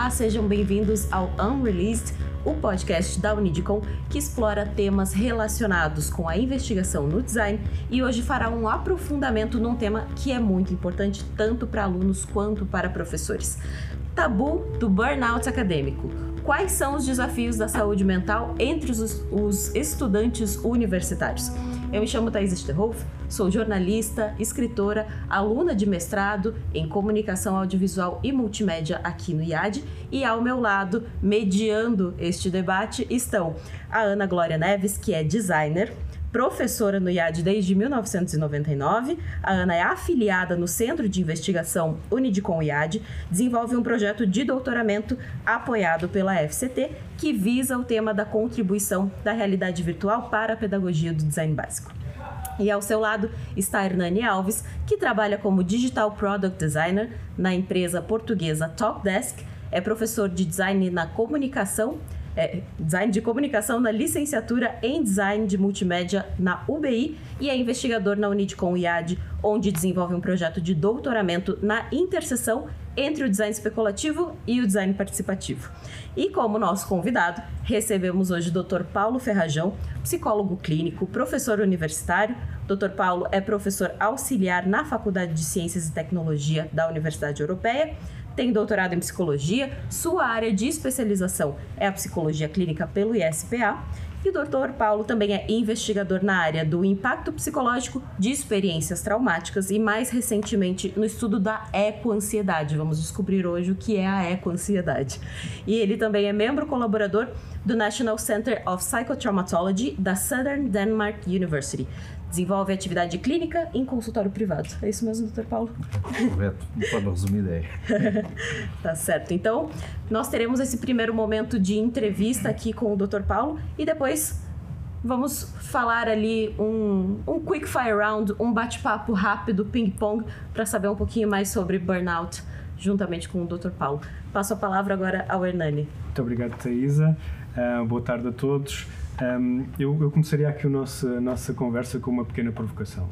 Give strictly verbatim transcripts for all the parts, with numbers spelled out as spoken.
Olá, sejam bem-vindos ao Unreleased, o podcast da Unidicom que explora temas relacionados com a investigação no design e hoje fará um aprofundamento num tema que é muito importante tanto para alunos quanto para professores. Tabu do burnout acadêmico. Quais são os desafios da saúde mental entre os, os estudantes universitários? Eu me chamo Thaís Esterhoff, sou jornalista, escritora, aluna de mestrado em comunicação audiovisual e multimédia aqui no I A D e ao meu lado, mediando este debate, estão a Ana Glória Neves, que é designer, professora no I A D desde mil novecentos e noventa e nove, a Ana é afiliada no Centro de Investigação Unidicom I A D, desenvolve um projeto de doutoramento apoiado pela F C T, que visa o tema da contribuição da realidade virtual para a pedagogia do design básico. E ao seu lado está a Hernani Alves, que trabalha como Digital Product Designer na empresa portuguesa Talkdesk, é professor de design na comunicação, É, design de comunicação na licenciatura em design de multimédia na U B I e é investigador na Unidicom I A D, onde desenvolve um projeto de doutoramento na interseção entre o design especulativo e o design participativo. E como nosso convidado, recebemos hoje o doutor Paulo Ferrajão, psicólogo clínico, professor universitário. doutor Paulo é professor auxiliar na Faculdade de Ciências e Tecnologia da Universidade Europeia, tem doutorado em psicologia, sua área de especialização é a psicologia clínica pelo I S P A, e o doutor Paulo também é investigador na área do impacto psicológico de experiências traumáticas e, mais recentemente, no estudo da ecoansiedade. Vamos descobrir hoje o que é a ecoansiedade. E ele também é membro colaborador do National Center of Psychotraumatology da Southern Denmark University. Desenvolve atividade clínica em consultório privado. É isso mesmo, doutor Paulo? Correto, de forma resumida é. Tá certo. Então, nós teremos esse primeiro momento de entrevista aqui com o doutor Paulo e depois vamos falar ali um, um quick fire round, um bate-papo rápido, ping-pong, para saber um pouquinho mais sobre burnout, juntamente com o doutor Paulo. Passo a palavra agora ao Hernani. Muito obrigado, Thaisa. Uh, boa tarde a todos. Um, eu, eu começaria aqui a nossa, a nossa conversa com uma pequena provocação.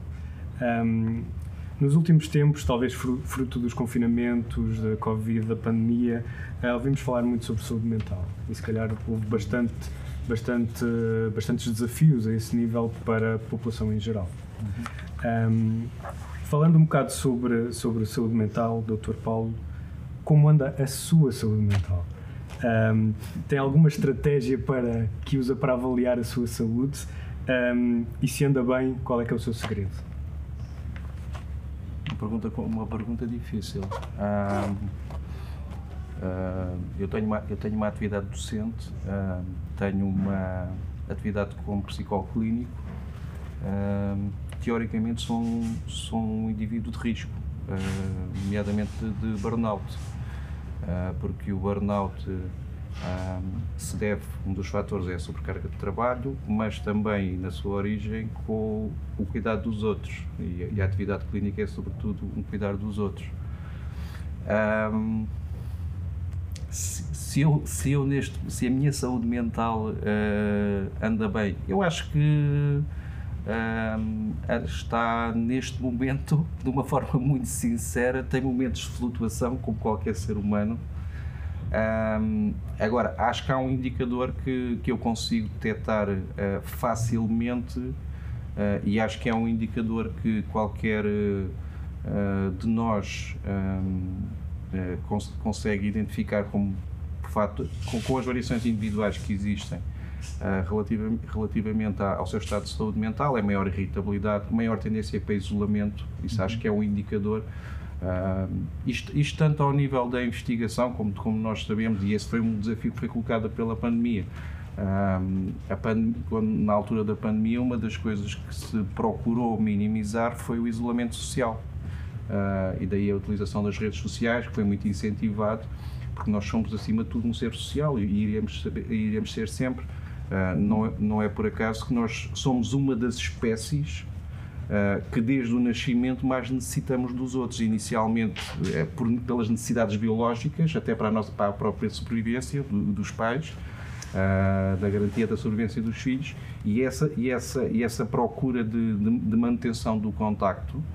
Um, nos últimos tempos, talvez fruto dos confinamentos, da Covid, da pandemia, uh, ouvimos falar muito sobre saúde mental e se calhar houve bastante, bastante, uh, bastantes desafios a esse nível para a população em geral. Uhum. Um, falando um bocado sobre, sobre saúde mental, doutor Paulo, como anda a sua saúde mental? Um, tem alguma estratégia para, que usa para avaliar a sua saúde? Um, e se anda bem, qual é que é o seu segredo? Uma pergunta, uma pergunta difícil. Um, uh, eu, tenho uma, eu tenho uma atividade docente, uh, tenho uma atividade como psicólogo clínico. Uh, teoricamente sou um, sou um indivíduo de risco, uh, nomeadamente de, de burnout. Uh, porque o burnout uh, se deve, um dos fatores é a sobrecarga de trabalho, mas também na sua origem com o cuidado dos outros, e, e a atividade clínica é sobretudo um cuidar dos outros. Um, se, se, eu, se, eu neste, se a minha saúde mental uh, anda bem, eu acho que Um, está neste momento, de uma forma muito sincera, tem momentos de flutuação como qualquer ser humano. Um, agora, acho que há um indicador que, que eu consigo detectar uh, facilmente uh, e acho que é um indicador que qualquer uh, de nós um, uh, cons- consegue identificar como, fato, com, com as variações individuais que existem. Uh, relativa, relativamente ao seu estado de saúde mental, é maior irritabilidade, maior tendência para isolamento, isso uhum. acho que é um indicador. Uh, isto, isto tanto ao nível da investigação, como, como nós sabemos, e esse foi um desafio que foi colocado pela pandemia. Uh, a pandemia quando, na altura da pandemia, uma das coisas que se procurou minimizar foi o isolamento social. Uh, e daí a utilização das redes sociais, que foi muito incentivado, porque nós somos, acima de tudo, um ser social e iremos, saber, iremos ser sempre. Uh, não, é, não é por acaso que nós somos uma das espécies uh, que desde o nascimento mais necessitamos dos outros, inicialmente uh, por, pelas necessidades biológicas, até para a, nossa, para a própria sobrevivência do, dos pais, uh, da garantia da sobrevivência dos filhos, e essa, e essa, e essa procura de, de, de manutenção do contacto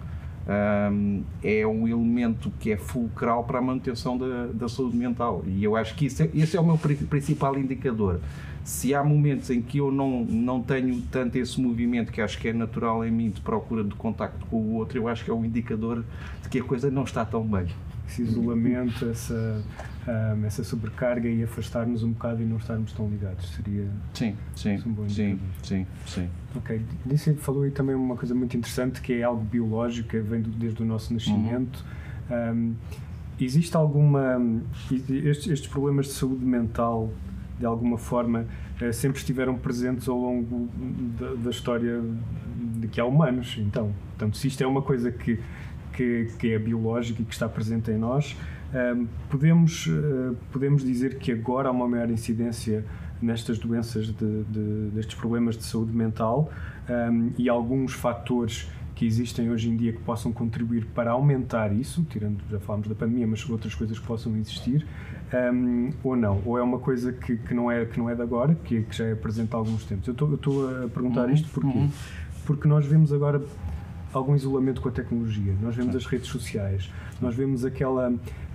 um, é um elemento que é fulcral para a manutenção da, da saúde mental. E eu acho que isso é, esse é o meu principal indicador. Se há momentos em que eu não, não tenho tanto esse movimento, que acho que é natural em mim, de procura de contacto com o outro, eu acho que é um indicador de que a coisa não está tão bem. Esse isolamento, essa, um, essa sobrecarga e afastar-nos um bocado e não estarmos tão ligados, seria sim, sim, um bom sim, sim, sim. Ok, disse, falou aí também uma coisa muito interessante, que é algo biológico, que vem do, desde o nosso nascimento. Uhum. Um, existe alguma... Estes, estes problemas de saúde mental, de alguma forma, sempre estiveram presentes ao longo da, da história de que há humanos, então. Portanto, se isto é uma coisa que, que, que é biológica e que está presente em nós, um, podemos, uh, podemos dizer que agora há uma maior incidência nestas doenças, de, de, destes problemas de saúde mental, um, e alguns fatores que existem hoje em dia que possam contribuir para aumentar isso, tirando, já falámos da pandemia, mas outras coisas que possam existir, um, ou não? Ou é uma coisa que, que, não, é, que não é de agora, que, que já é presente há alguns tempos? Eu estou a perguntar uhum, isto porque, uhum. porque nós vemos agora algum isolamento com a tecnologia, nós vemos as redes sociais, nós vemos aquela,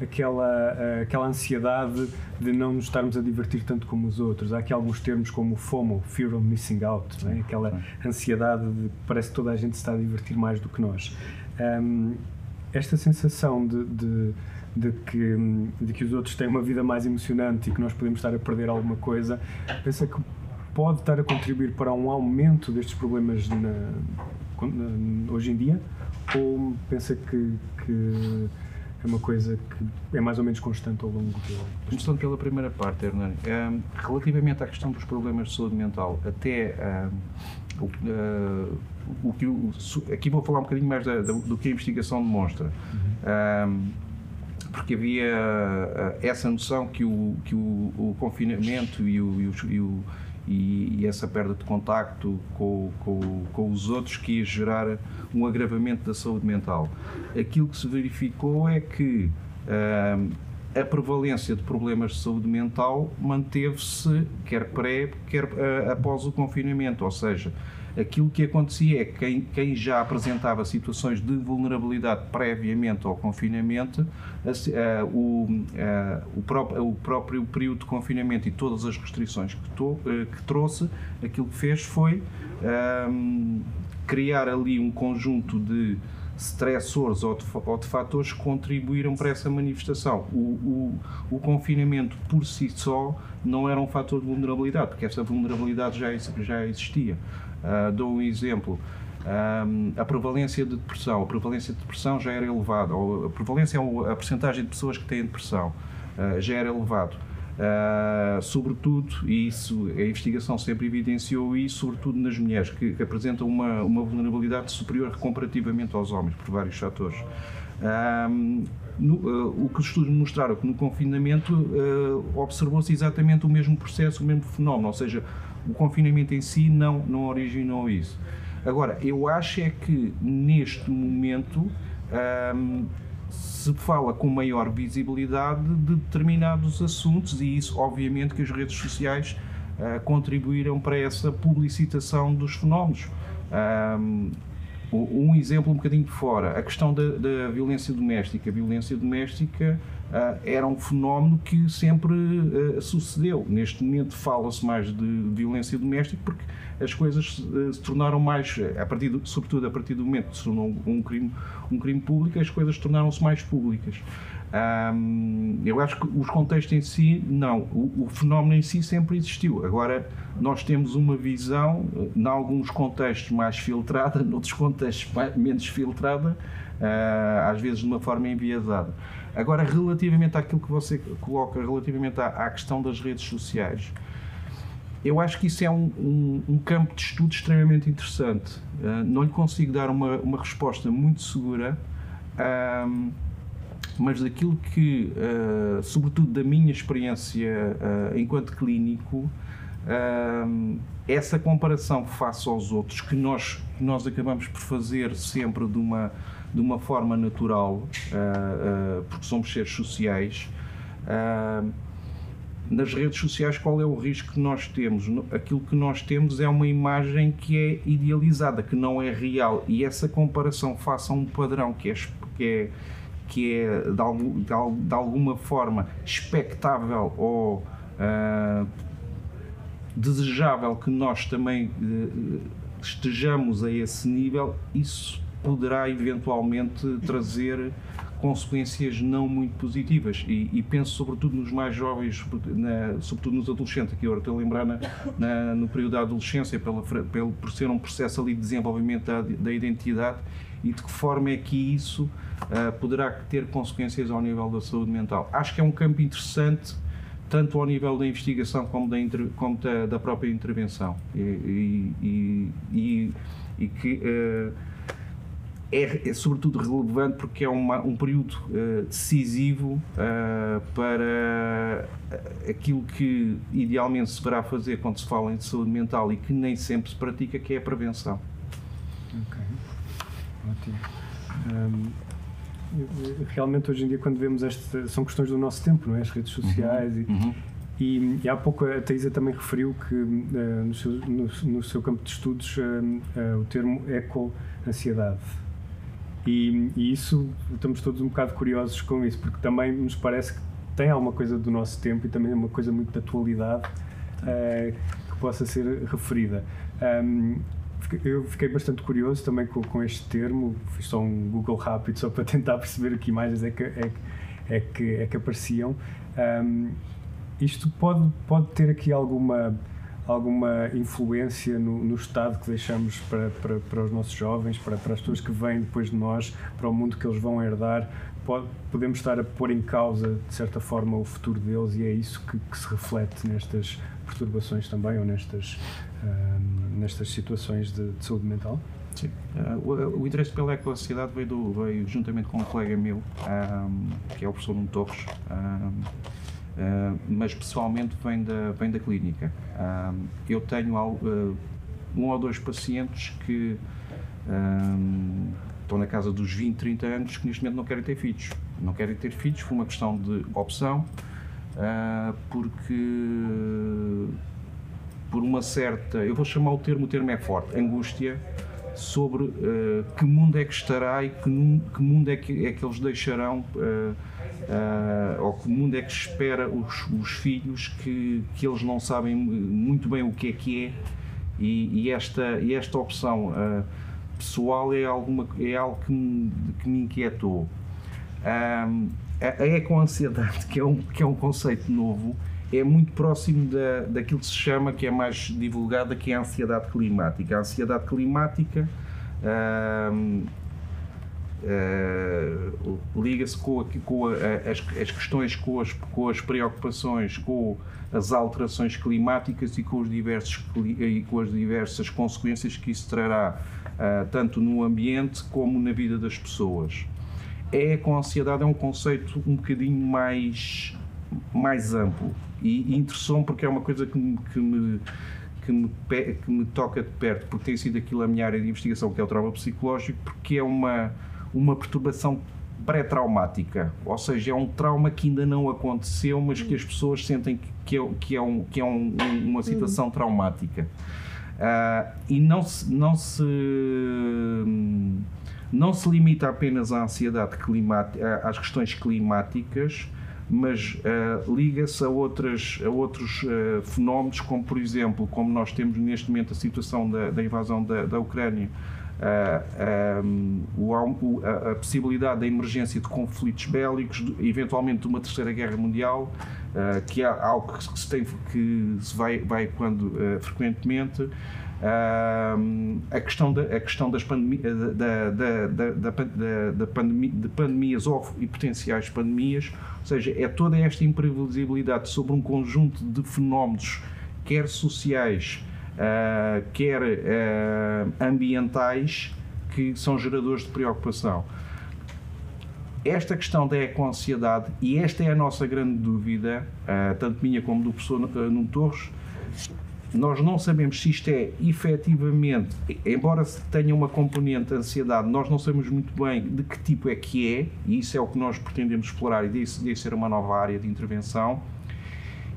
aquela, aquela ansiedade de não nos estarmos a divertir tanto como os outros. Há aqui alguns termos como FOMO, Fear of Missing Out, não é? Aquela ansiedade de que parece que toda a gente se está a divertir mais do que nós. Um, esta sensação de, de, de, que, de que os outros têm uma vida mais emocionante e que nós podemos estar a perder alguma coisa, pensa que pode estar a contribuir para um aumento destes problemas na, hoje em dia, ou pensa que, que é uma coisa que é mais ou menos constante ao longo do... Começando pela primeira parte, Hernani, um, relativamente à questão dos problemas de saúde mental, até um, o, uh, o que o, aqui vou falar um bocadinho mais da, da, do que a investigação demonstra, uhum. um, porque havia uh, essa noção que o, que o, o confinamento e o, e o, e o E, e essa perda de contacto com, com, com os outros que ia gerar um agravamento da saúde mental. Aquilo que se verificou é que uh, a prevalência de problemas de saúde mental manteve-se quer pré, quer uh, após o confinamento, ou seja, aquilo que acontecia é que quem, quem já apresentava situações de vulnerabilidade previamente ao confinamento, a, a, o, a, o, próprio, o próprio período de confinamento e todas as restrições que, to, que trouxe, aquilo que fez foi um, criar ali um conjunto de stressores ou de, ou de fatores que contribuíram para essa manifestação. O, o, o confinamento por si só não era um fator de vulnerabilidade, porque essa vulnerabilidade já, já existia. Uh, dou um exemplo, um, a prevalência de depressão, a prevalência de depressão já era elevada, ou a prevalência é a percentagem de pessoas que têm depressão, uh, já era elevado, uh, sobretudo, e isso, a investigação sempre evidenciou isso, sobretudo nas mulheres, que, que apresentam uma, uma vulnerabilidade superior comparativamente aos homens, por vários fatores. Um, no, uh, o que os estudos mostraram que no confinamento uh, observou-se exatamente o mesmo processo, o mesmo fenómeno, ou seja, o confinamento em si não, não originou isso. Agora, eu acho é que neste momento um, se fala com maior visibilidade de determinados assuntos e isso, obviamente, que as redes sociais uh, contribuíram para essa publicitação dos fenómenos. Um, um exemplo um bocadinho de fora, a questão da, da violência doméstica. A violência doméstica uh, era um fenómeno que sempre uh, sucedeu. Neste momento fala-se mais de violência doméstica porque as coisas uh, se tornaram mais, a partir do, sobretudo a partir do momento que se tornou um crime, um crime público, as coisas tornaram-se mais públicas. Um, eu acho que os contextos em si, não. O, o fenómeno em si sempre existiu. Agora, nós temos uma visão, em alguns contextos mais filtrada, noutros contextos mais, menos filtrada, uh, às vezes de uma forma enviesada. Agora, relativamente àquilo que você coloca, relativamente à, à questão das redes sociais, eu acho que isso é um, um, um campo de estudo extremamente interessante. Uh, não lhe consigo dar uma, uma resposta muito segura, um, mas daquilo que, uh, sobretudo da minha experiência uh, enquanto clínico, uh, essa comparação face aos outros que nós, que nós acabamos por fazer sempre de uma, de uma forma natural, uh, uh, porque somos seres sociais, uh, nas redes sociais, qual é o risco que nós temos? Aquilo que nós temos é uma imagem que é idealizada, que não é real, e essa comparação face a um padrão que é, que é, que é de, algum, de, de alguma forma expectável ou uh, desejável que nós também uh, estejamos a esse nível, isso poderá eventualmente trazer consequências não muito positivas, e, e penso sobretudo nos mais jovens, na, sobretudo nos adolescentes. Aqui agora estou a lembrar na, na, no período da adolescência, pela, pelo, por ser um processo ali de desenvolvimento da, da identidade, e de que forma é que isso uh, poderá ter consequências ao nível da saúde mental. Acho que é um campo interessante, tanto ao nível da investigação como da, como da, da própria intervenção, e, e, e, e, e que uh, É, é sobretudo relevante porque é uma, um período uh, decisivo uh, para aquilo que idealmente se deverá fazer quando se fala em saúde mental e que nem sempre se pratica, que é a prevenção. Ok, ótimo. Um, realmente hoje em dia, quando vemos estas, são questões do nosso tempo, não é? As redes sociais, uhum. e, uhum. E, e há pouco a Thaisa também referiu que uh, no, seu, no, no seu campo de estudos uh, uh, o termo eco-ansiedade. E, e isso, estamos todos um bocado curiosos com isso, porque também nos parece que tem alguma coisa do nosso tempo e também é uma coisa muito da atualidade uh, que possa ser referida. Um, eu fiquei bastante curioso também com, com este termo, fiz só um Google rápido só para tentar perceber que imagens é que, é, é que, é que apareciam. Um, isto pode, pode ter aqui alguma... alguma influência no, no estado que deixamos para, para, para os nossos jovens, para, para as pessoas que vêm depois de nós, para o mundo que eles vão herdar? Pode, podemos estar a pôr em causa, de certa forma, o futuro deles, e é isso que, que se reflete nestas perturbações também, ou nestas, uh, nestas situações de, de saúde mental? Sim. Uh, o, o interesse pela eco-ansiedade veio, do, veio juntamente com um colega meu, um, que é o professor Nuno Torres, um, Uh, mas pessoalmente vem da, vem da clínica. Uh, eu tenho uh, um ou dois pacientes que uh, estão na casa dos vinte, trinta anos, que neste momento não querem ter filhos. Não querem ter filhos, foi uma questão de opção, uh, porque por uma certa, eu vou chamar o termo, o termo é forte, angústia, sobre uh, que mundo é que estará e que, que mundo é que, é que eles deixarão, uh, uh, ou que mundo é que espera os, os filhos, que, que eles não sabem muito bem o que é que é, e, e, esta, e esta opção uh, pessoal é, alguma, é algo que me, que me inquietou. Um, a, a eco-ansiedade, que é, um, que é um conceito novo, é muito próximo da, daquilo que se chama, que é mais divulgada, que é a ansiedade climática. A ansiedade climática uh, uh, liga-se com, a, com a, as, as questões, com as, com as preocupações, com as alterações climáticas e com, os diversos, e com as diversas consequências que isso trará, uh, tanto no ambiente como na vida das pessoas. É, com a ansiedade é um conceito um bocadinho mais, mais amplo. E, e interessou-me porque é uma coisa que me, que, me, que, me, que me toca de perto, porque tem sido aquilo a minha área de investigação, que é o trauma psicológico, porque é uma, uma perturbação pré-traumática, ou seja, é um trauma que ainda não aconteceu, mas que as pessoas sentem que é, que é, um, que é um, uma situação traumática. Uh, e não se, não, se, não se limita apenas à ansiedade climática, às questões climáticas, mas uh, liga-se a, outras, a outros uh, fenómenos, como por exemplo, como nós temos neste momento a situação da, da invasão da, da Ucrânia, uh, um, o, a, a possibilidade da emergência de conflitos bélicos, de, eventualmente de uma terceira guerra mundial, uh, que é algo que se, tem, que se vai, vai quando uh, frequentemente. Uh, a questão, da, a questão das pandemi, da, da, da, da, da, da pandemia, de pandemias ou e potenciais pandemias, ou seja, é toda esta imprevisibilidade sobre um conjunto de fenómenos, quer sociais, uh, quer uh, ambientais, que são geradores de preocupação. Esta questão da eco-ansiedade, e esta é a nossa grande dúvida, uh, tanto minha como do professor Nuno Torres, nós não sabemos se isto é efetivamente, embora tenha uma componente de ansiedade, nós não sabemos muito bem de que tipo é que é, e isso é o que nós pretendemos explorar, e deve ser uma nova área de intervenção.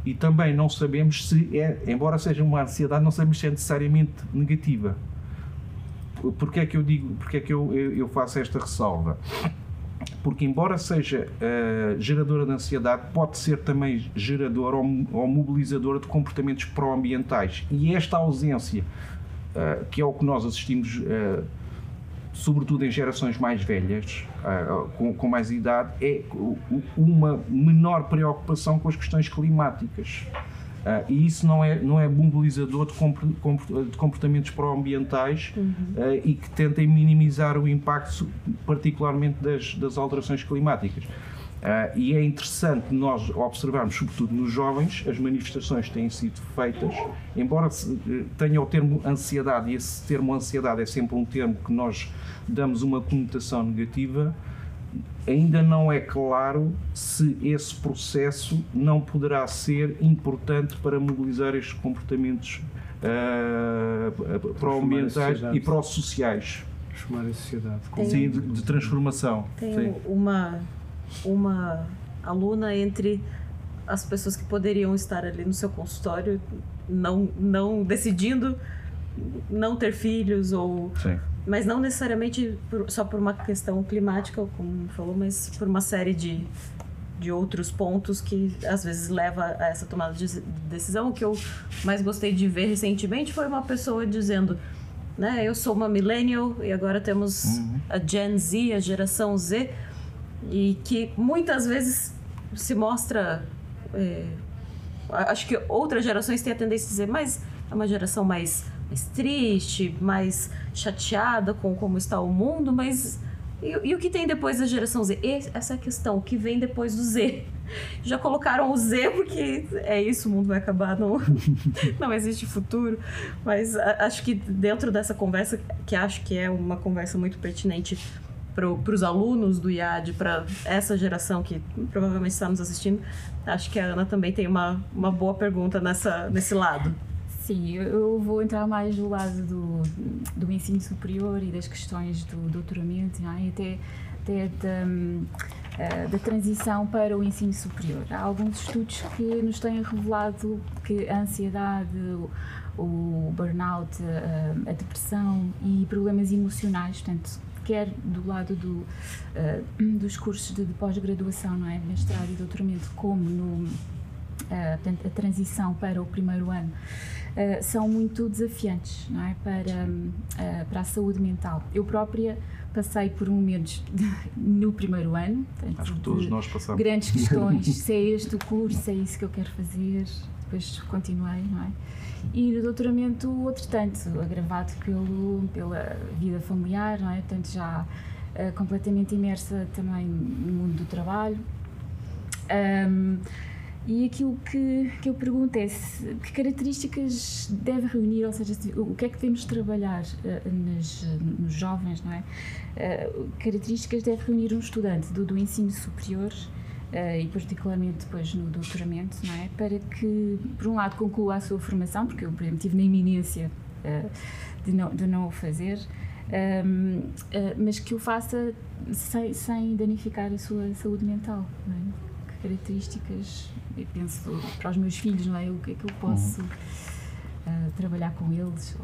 e também não sabemos se é, embora seja uma ansiedade, não sabemos se é necessariamente negativa. Porque é que eu digo, porque é que eu, eu, eu faço esta ressalva? Porque embora seja uh, geradora de ansiedade, pode ser também geradora ou, ou mobilizadora de comportamentos pró-ambientais. E esta ausência, uh, que é o que nós assistimos, uh, sobretudo em gerações mais velhas, uh, com, com mais idade, é uma menor preocupação com as questões climáticas. Uh, e isso não é, não é mobilizador de, de comportamentos pró-ambientais uhum. uh, e que tentem minimizar o impacto, particularmente das, das alterações climáticas. Uh, e é interessante nós observarmos, sobretudo nos jovens, as manifestações que têm sido feitas, embora se, uh, tenha o termo ansiedade, e esse termo ansiedade é sempre um termo que nós damos uma conotação negativa, ainda não é claro se esse processo não poderá ser importante para mobilizar estes comportamentos uh, pró-ambientais e pró-sociais. Transformar a sociedade. Tem, Sim, de, de transformação. Tem Sim. Uma, uma aluna entre as pessoas que poderiam estar ali no seu consultório, não, não decidindo não ter filhos ou... Sim. Mas não necessariamente por, só por uma questão climática, como falou, mas por uma série de, de outros pontos que às vezes leva a essa tomada de decisão. O que eu mais gostei de ver recentemente foi uma pessoa dizendo, né, eu sou uma millennial e agora temos uhum. a Gen Z, a geração Z, e que muitas vezes se mostra... É, acho que outras gerações têm a tendência a dizer, mas é uma geração mais... mais triste, mais chateada com como está o mundo, mas e, e o que tem depois da geração Z? E essa é a questão, o que vem depois do Z? Já colocaram o Z porque é isso, o mundo vai acabar, não, não existe futuro, mas a, acho que dentro dessa conversa, que acho que é uma conversa muito pertinente para os alunos do I A D, para essa geração que provavelmente está nos assistindo, acho que a Ana também tem uma, uma boa pergunta nessa, nesse lado. Sim, eu vou entrar mais do lado do, do ensino superior e das questões do doutoramento, não é? E até, até da, da transição para o ensino superior. Há alguns estudos que nos têm revelado que a ansiedade, o, o burnout, a, a depressão e problemas emocionais, portanto, quer do lado do, uh, dos cursos de, de pós-graduação, não é? Mestrado e doutoramento, como no, uh, portanto, a transição para o primeiro ano, Uh, são muito desafiantes, não é? para, uh, para a saúde mental. Eu própria passei por momentos de, no primeiro ano, portanto, acho que todos nós passamos. Grandes questões, se é este o curso, se é isso que eu quero fazer, depois continuei, não é? E no doutoramento, outro tanto, agravado pelo, pela vida familiar, não é? Portanto, já uh, completamente imersa também no mundo do trabalho. Um, E aquilo que, que eu pergunto é se, que características deve reunir, ou seja, o que é que devemos trabalhar uh, nas, nos jovens, não é? Uh, características deve reunir um estudante do, do ensino superior uh, e particularmente depois no doutoramento, não é? Para que, por um lado, conclua a sua formação, porque eu, por exemplo, estive na iminência uh, de, não, de não o fazer, um, uh, mas que o faça sem, sem danificar a sua saúde mental, não é? Características, eu penso para os meus filhos, não é? O que é que eu posso uhum. uh, trabalhar com eles?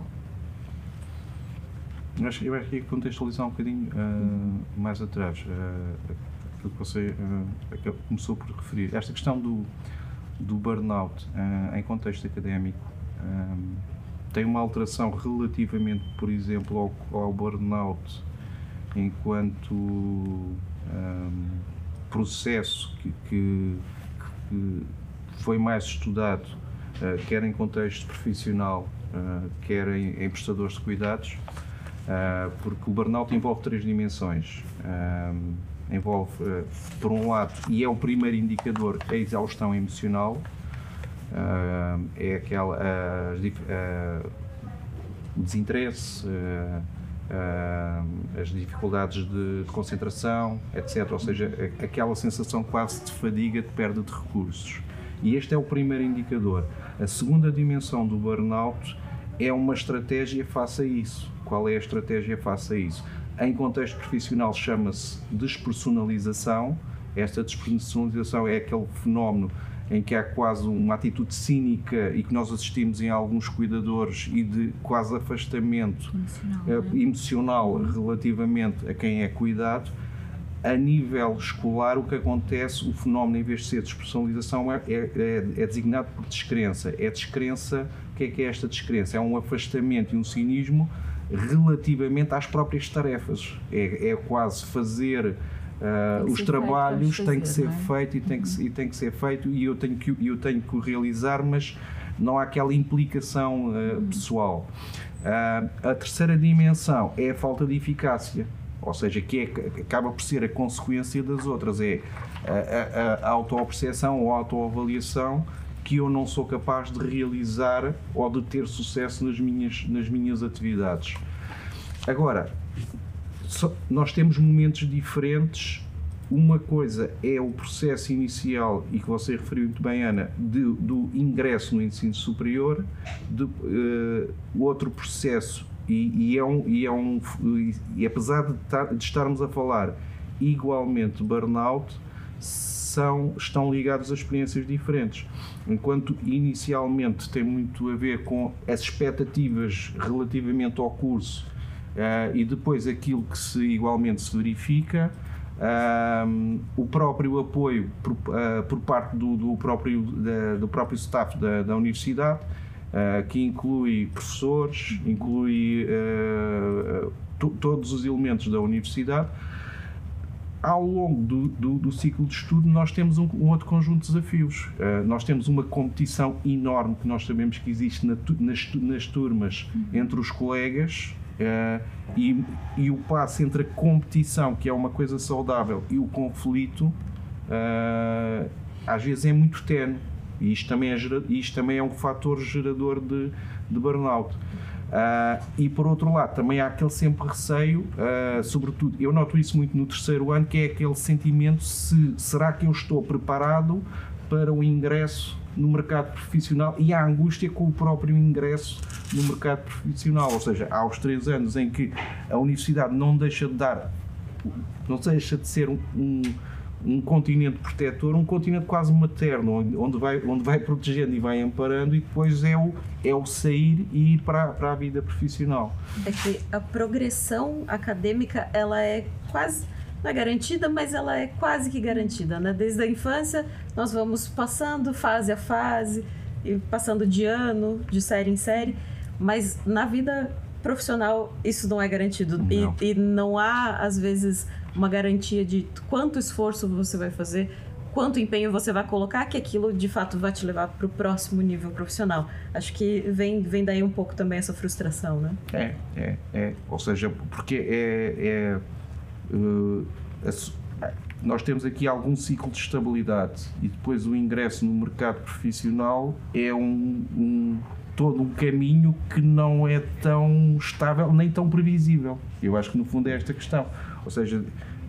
Eu acho, eu acho que contextualizar um bocadinho uh, uhum. mais atrás, uh, aquilo que você uh, começou por referir, esta questão do, do burnout uh, em contexto académico um, tem uma alteração relativamente, por exemplo, ao, ao burnout enquanto um, processo que, que, que foi mais estudado, uh, quer em contexto profissional, uh, quer em, em prestadores de cuidados, uh, porque o burnout envolve três dimensões. Uh, envolve, uh, por um lado, e é o primeiro indicador, a exaustão emocional, uh, é aquela, uh, uh, o desinteresse, uh, Uh, as dificuldades de, de concentração, etcétera. Ou seja, a, aquela sensação quase de fadiga, de perda de recursos. E este é o primeiro indicador. A segunda dimensão do burnout é uma estratégia face a isso. Qual é a estratégia face a isso? Em contexto profissional chama-se despersonalização. Esta despersonalização é aquele fenómeno em que há quase uma atitude cínica e que nós assistimos em alguns cuidadores e de quase afastamento emocional, uh, emocional relativamente a quem é cuidado. A nível escolar, o que acontece, o fenómeno, em vez de ser despersonalização, é, é, é designado por descrença. É descrença. O que é que é esta descrença? É um afastamento e um cinismo relativamente às próprias tarefas. É, é quase fazer uh, os trabalhos, fazer, tem que ser é? feito e tem, uhum. que, e tem que ser feito e eu tenho que, eu tenho que o realizar, mas não há aquela implicação uh, uhum. pessoal. Uh, a terceira dimensão é a falta de eficácia. Ou seja, que, é, que acaba por ser a consequência das outras, é a, a, a autoperceção ou a autoavaliação que eu não sou capaz de realizar ou de ter sucesso nas minhas, nas minhas atividades. Agora, so, nós temos momentos diferentes. Uma coisa é o processo inicial, e que você referiu muito bem, Ana, de, do ingresso no ensino superior, de, uh, outro processo. E, e, é um, e, é um, e apesar de, tar, de estarmos a falar igualmente burnout, são, estão ligados a experiências diferentes. Enquanto inicialmente tem muito a ver com as expectativas relativamente ao curso uh, e depois aquilo que se igualmente se verifica, uh, o próprio apoio por, uh, por parte do, do, próprio, da, do próprio staff da, da universidade, Uh, que inclui professores, inclui uh, to, todos os elementos da universidade. Ao longo do, do, do ciclo de estudo nós temos um, um outro conjunto de desafios. Uh, nós temos uma competição enorme que nós sabemos que existe na, nas, nas turmas entre os colegas uh, e, e o passo entre a competição, que é uma coisa saudável, e o conflito uh, às vezes é muito tenue. E isto também é, isto também é um fator gerador de, de burnout. Uh, e por outro lado, também há aquele sempre receio, uh, sobretudo, eu noto isso muito no terceiro ano, que é aquele sentimento: se, será que eu estou preparado para o ingresso no mercado profissional? E a angústia com o próprio ingresso no mercado profissional, ou seja, há os três anos em que a universidade não deixa de dar, não deixa de ser um, um um continente protetor, um continente quase materno, onde vai, onde vai protegendo e vai amparando, e depois é o, é o sair e ir para, para a vida profissional. É que a progressão acadêmica, ela é quase, não é garantida, mas ela é quase que garantida, né? Desde a infância, nós vamos passando fase a fase, e passando de ano, de série em série, mas na vida profissional isso não é garantido. Não. E, e não há, às vezes, uma garantia de quanto esforço você vai fazer, quanto empenho você vai colocar, que aquilo de fato vai te levar para o próximo nível profissional. Acho que vem, vem daí um pouco também essa frustração, né? É, é, é. Ou seja, porque é, é uh, é, nós temos aqui algum ciclo de estabilidade e depois o ingresso no mercado profissional é um, um todo um caminho que não é tão estável nem tão previsível. Eu acho que no fundo é esta questão. Ou seja,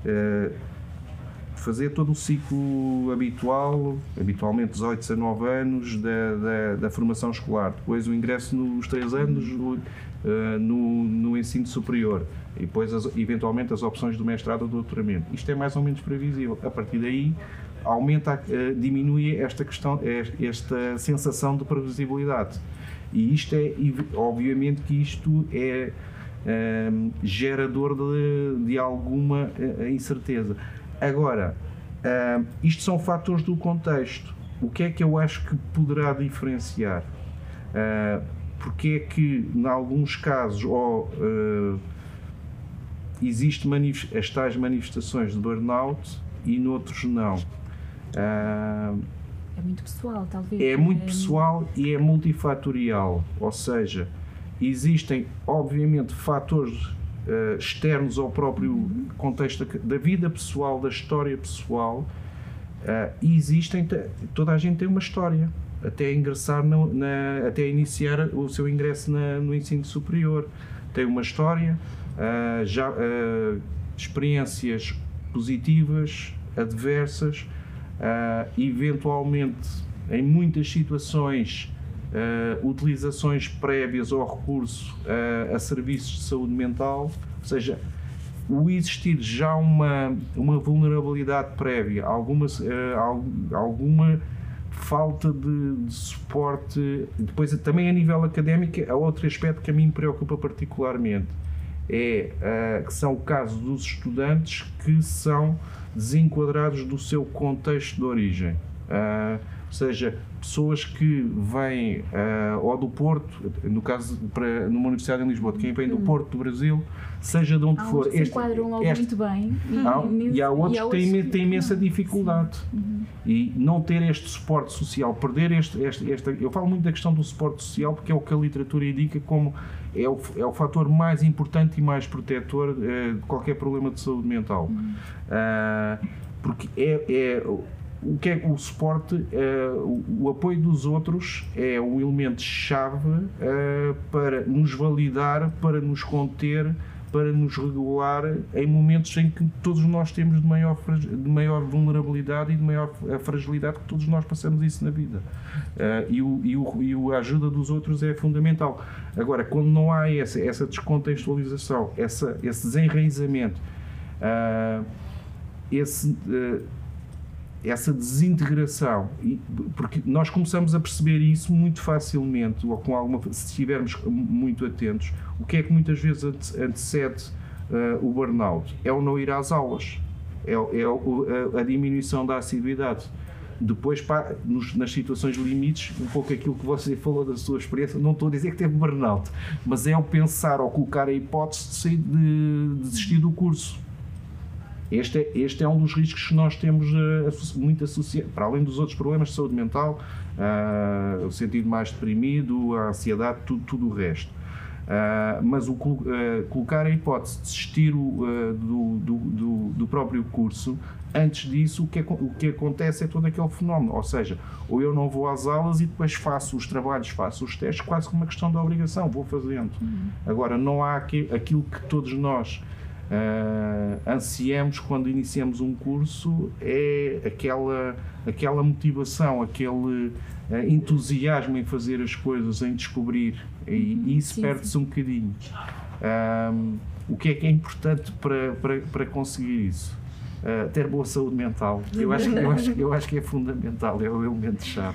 fazer todo o ciclo habitual, habitualmente dezoito, dezanove anos da, da, da formação escolar, depois o ingresso nos três anos no, no, no ensino superior e depois as, eventualmente as opções do mestrado ou do doutoramento. Isto é mais ou menos previsível. A partir daí aumenta, diminui esta questão, esta sensação de previsibilidade. E isto é, obviamente que isto é um, gerador de, de alguma uh, incerteza. Agora, uh, isto são fatores do contexto. O que é que eu acho que poderá diferenciar? Uh, porque é que, em alguns casos, oh, uh, existem manif- as tais manifestações de burnout e noutros não? Uh, É muito pessoal, talvez. É muito pessoal e é multifatorial, ou seja, existem, obviamente, fatores uh, externos ao próprio uhum. contexto da vida pessoal, da história pessoal, uh, e existem, toda a gente tem uma história, até ingressar, no, na, até iniciar o seu ingresso na, no ensino superior. Tem uma história, uh, já, uh, experiências positivas, adversas, Uh, eventualmente, em muitas situações, uh, utilizações prévias ao recurso uh, a serviços de saúde mental, ou seja, o existir já uma, uma vulnerabilidade prévia, alguma, uh, alguma falta de, de suporte. Depois, também a nível académico, há outro aspecto que a mim me preocupa particularmente, é uh, que são o caso dos estudantes que são desenquadrados do seu contexto de origem. Uh, ou seja, pessoas que vêm uh, ou do Porto, no caso para, numa universidade em Lisboa, de quem vem do Porto do Brasil, seja de onde há for. Há se enquadram logo este, muito bem. E, há, nesse, e há outros e há que têm, outros têm imensa não. dificuldade. Uhum. E não ter este suporte social, perder este, este, este... Eu falo muito da questão do suporte social porque é o que a literatura indica como é o, é o fator mais importante e mais protetor uh, de qualquer problema de saúde mental. Uhum. Uh, porque é... é o que é o suporte, uh, o, o apoio dos outros é um elemento-chave uh, para nos validar, para nos conter, para nos regular em momentos em que todos nós temos de maior, de maior vulnerabilidade e de maior fragilidade, que todos nós passamos isso na vida. Uh, e, o, e, o, e o, a ajuda dos outros é fundamental. Agora, quando não há essa, essa descontextualização, essa, esse desenraizamento, uh, esse... Uh, essa desintegração, porque nós começamos a perceber isso muito facilmente, ou com alguma, se estivermos muito atentos, o que é que muitas vezes antecede uh, o burnout? É o não ir às aulas, é, é a, a diminuição da assiduidade. Depois, pá, nos, nas situações limites, um pouco aquilo que você falou da sua experiência, não estou a dizer que teve burnout, mas é o pensar ou colocar a hipótese de, sair de, de desistir do curso. Este é, este é um dos riscos que nós temos uh, muito associado, para além dos outros problemas de saúde mental, uh, o sentido mais deprimido, a ansiedade, tudo, tudo o resto. Uh, mas o, uh, colocar a hipótese de desistir uh, do, do, do, do próprio curso, antes disso o que, é, o que acontece é todo aquele fenómeno, ou seja, ou eu não vou às aulas e depois faço os trabalhos, faço os testes, quase como uma questão de obrigação, vou fazendo. Uhum. Agora, não há aqui, aquilo que todos nós Uh, ansiamos quando iniciamos um curso, é aquela, aquela motivação, aquele uh, entusiasmo em fazer as coisas, em descobrir, e, e isso perde-se um bocadinho. Um, o que é que é importante para, para, para conseguir isso? Uh, ter boa saúde mental. Eu acho, eu, acho, eu acho que é fundamental, é o elemento-chave.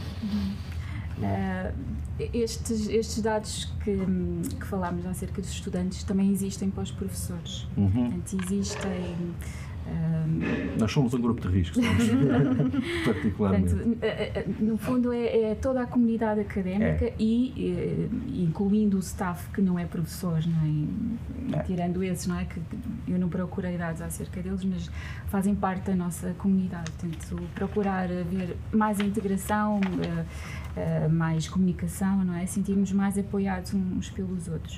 Uh, estes, estes dados que, que falámos acerca dos estudantes também existem para os professores. Uhum. Portanto, existem. Um, Nós somos um grupo de risco, particularmente. Portanto, no fundo, é, é toda a comunidade académica é. e, e incluindo o staff que não é professor, não é? É. Tirando esses, não é? Que eu não procurei dados acerca deles, mas fazem parte da nossa comunidade. Portanto, procurar haver mais integração, uh, uh, mais comunicação, não é? Sentirmos mais apoiados uns pelos outros.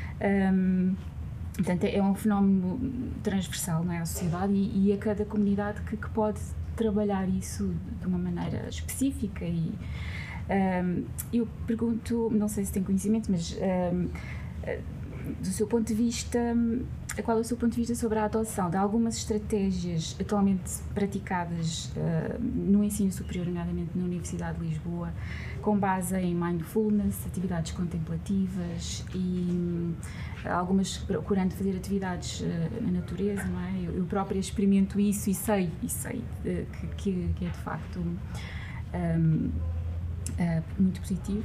Um, Portanto, é um fenómeno transversal, não é, à sociedade e, e a cada comunidade que, que pode trabalhar isso de uma maneira específica. E um, eu pergunto, não sei se tem conhecimento, mas um, do seu ponto de vista, qual é o seu ponto de vista sobre a adoção de algumas estratégias atualmente praticadas uh, no ensino superior, nomeadamente na Universidade de Lisboa, com base em mindfulness, atividades contemplativas e um, algumas procurando fazer atividades uh, na natureza, não é? Eu, eu própria experimento isso e sei, e sei uh, que, que é de facto um, uh, muito positivo.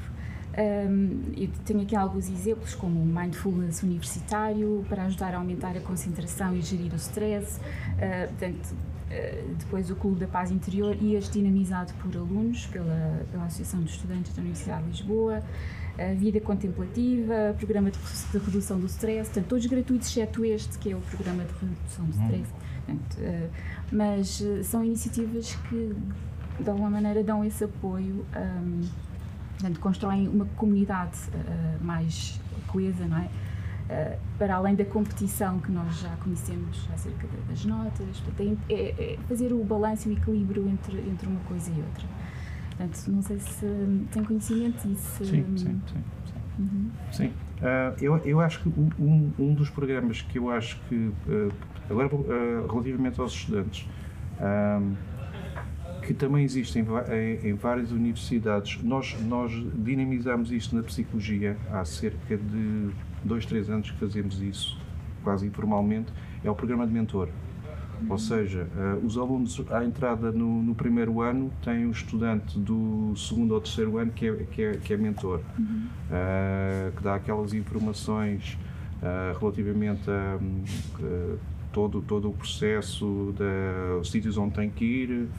Um, eu tenho aqui alguns exemplos, como o mindfulness universitário, para ajudar a aumentar a concentração e gerir o stress. Uh, portanto, uh, depois o Clube da Paz Interior e este dinamizado por alunos pela, pela Associação de Estudantes da Universidade de Lisboa. A vida contemplativa, programa de, de redução do stress, portanto, todos gratuitos, exceto este, que é o programa de redução do stress. Portanto, uh, mas uh, são iniciativas que, de alguma maneira, dão esse apoio. Um, Portanto, constroem uma comunidade uh, mais coesa, não é? Uh, para além da competição que nós já conhecemos acerca das notas. Portanto, é, é fazer o balanço e o equilíbrio entre, entre uma coisa e outra. Portanto, não sei se tem conhecimento disso. Sim, sim, sim. Sim. Uhum. sim. Uh, eu, eu acho que um, um dos programas que eu acho que, uh, agora uh, relativamente aos estudantes, uh, que também existem em, em várias universidades. Nós, nós dinamizamos isto na psicologia há cerca de dois, três anos que fazemos isso, quase informalmente, é o programa de mentor. Ou seja, uh, os alunos à entrada no, no primeiro ano têm um estudante do segundo ou terceiro ano que é, que é, que é mentor, uhum. uh, que dá aquelas informações uh, relativamente a uh, todo, todo o processo, de, os sítios onde tem que ir, uh,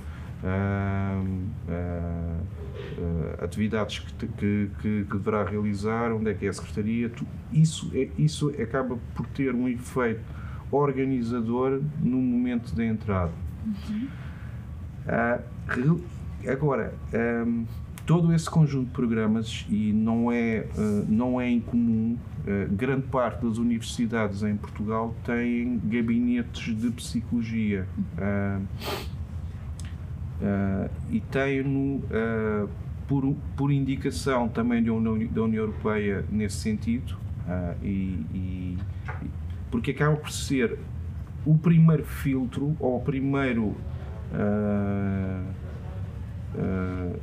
uh, uh, atividades que, que, que, que deverá realizar, onde é que é a secretaria. Isso, é, isso acaba por ter um efeito organizador no momento da entrada. Uhum. Uh, agora, um, todo esse conjunto de programas, e não é, uh, não é incomum, uh, grande parte das universidades em Portugal têm gabinetes de psicologia. Uh, uh, e têm-no uh, por, por indicação também da União, da União Europeia nesse sentido, uh, e, e porque acaba por ser o primeiro filtro, ou o primeiro uh, uh,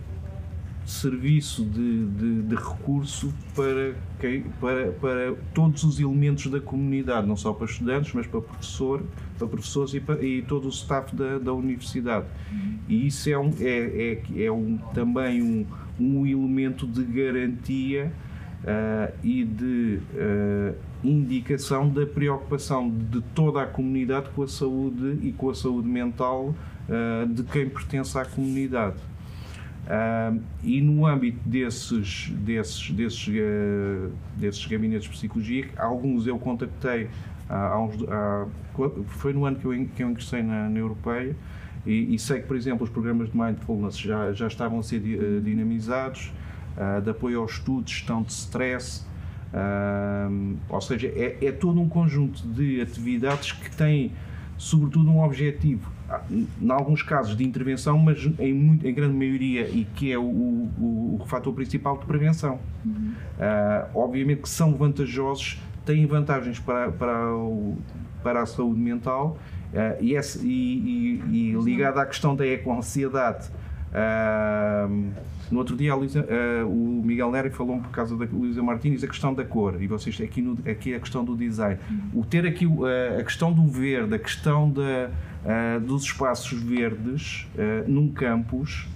serviço de, de, de recurso para, que, para, para todos os elementos da comunidade, não só para estudantes, mas para, professor, para professores e, para, e todo o staff da, da universidade. Uhum. E isso é, um, é, é, é um, também um, um elemento de garantia uh, e de uh, indicação da preocupação de toda a comunidade com a saúde e com a saúde mental uh, de quem pertence à comunidade. Uh, e no âmbito desses, desses, desses, uh, desses gabinetes de psicologia, alguns eu contactei uh, há uns, uh, foi no ano que eu, que eu ingressei na, na Europeia, e, e sei que, por exemplo, os programas de Mindfulness já, já estavam a ser di, uh, dinamizados, uh, de apoio ao estudo, gestão de stress. Uh, ou seja, é, é todo um conjunto de atividades que têm, sobretudo, um objetivo, em alguns casos de intervenção, mas em, muito, em grande maioria, e que é o, o, o fator principal de prevenção. Uhum. Uh, obviamente que são vantajosos, têm vantagens para, para, o, para a saúde mental, uh, e, esse, e, e, e ligado à questão da eco-ansiedade. Uh, no outro dia a Luísa, uh, o Miguel Neri falou por causa da Luísa Martins a questão da cor, e vocês aqui, no, aqui a questão do design. O ter aqui uh, a questão do verde, a questão da, uh, dos espaços verdes uh, num campus,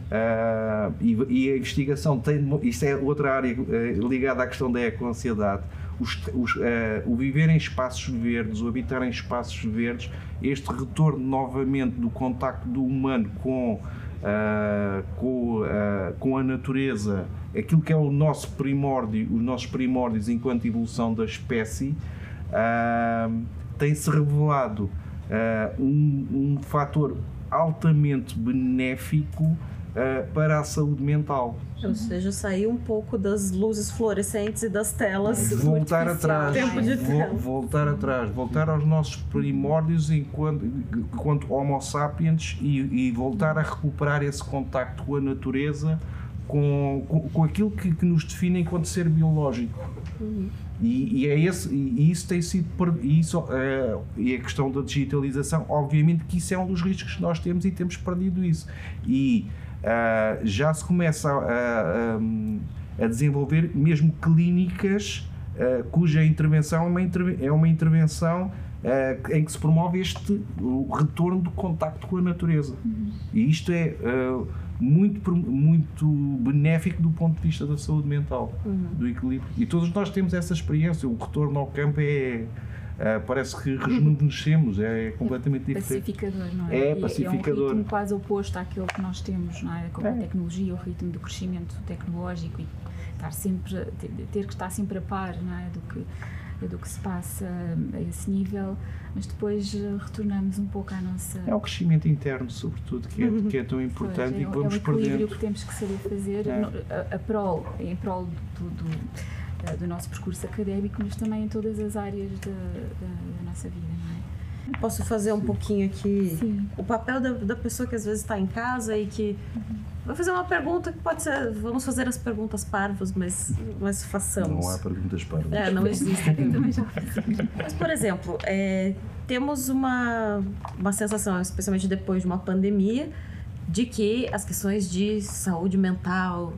uh, e, e a investigação tem, isso é outra área uh, ligada à questão da eco-ansiedade. Os, os, uh, o viver em espaços verdes, o habitar em espaços verdes, este retorno novamente do contacto do humano com Uh, com, uh, com a natureza, aquilo que é o nosso primórdio, os nossos primórdios enquanto evolução da espécie, uh, tem-se revelado uh, um, um fator altamente benéfico uh, para a saúde mental. Ou seja, sair um pouco das luzes fluorescentes e das telas. Voltar atrás, tempo de vo, voltar atrás, voltar aos nossos primórdios enquanto, enquanto Homo sapiens, e, e voltar a recuperar esse contacto com a natureza, com, com, com aquilo que, que nos define enquanto ser biológico. Uhum. E, e, é esse, e isso tem sido, e, isso, uh, e a questão da digitalização, obviamente que isso é um dos riscos que nós temos, e temos perdido isso. E Uh, já se começa a, a, a desenvolver mesmo clínicas uh, cuja intervenção é uma, interve- é uma intervenção uh, em que se promove este o retorno do contacto com a natureza. Uhum. E isto é uh, muito, muito benéfico do ponto de vista da saúde mental, uhum. do equilíbrio. E todos nós temos essa experiência. O retorno ao campo é... Uh, parece que rejuvenescemos, é completamente é diferente. Pacificador, não é? É pacificador. É um ritmo quase oposto àquilo que nós temos, não é? Com a tecnologia, o ritmo do crescimento tecnológico, e estar sempre, ter, ter que estar sempre a par, não é? do, que, do que se passa a esse nível, mas depois retornamos um pouco à nossa... É o crescimento interno, sobretudo, que é, que é tão importante, pois, é, e que vamos perdendo. É o equilíbrio que temos que saber fazer é. a, a prol, em prol do... do do nosso percurso académico, mas também em todas as áreas da, da, da nossa vida, não é? Posso fazer um Sim. pouquinho aqui? Sim. O papel da, da pessoa que às vezes está em casa e que... Uhum. Vou fazer uma pergunta que pode ser... Vamos fazer as perguntas parvas, mas, mas façamos. Não há perguntas parvas. É, não existe. Também já mas, por exemplo, é, temos uma, uma sensação, especialmente depois de uma pandemia, de que as questões de saúde mental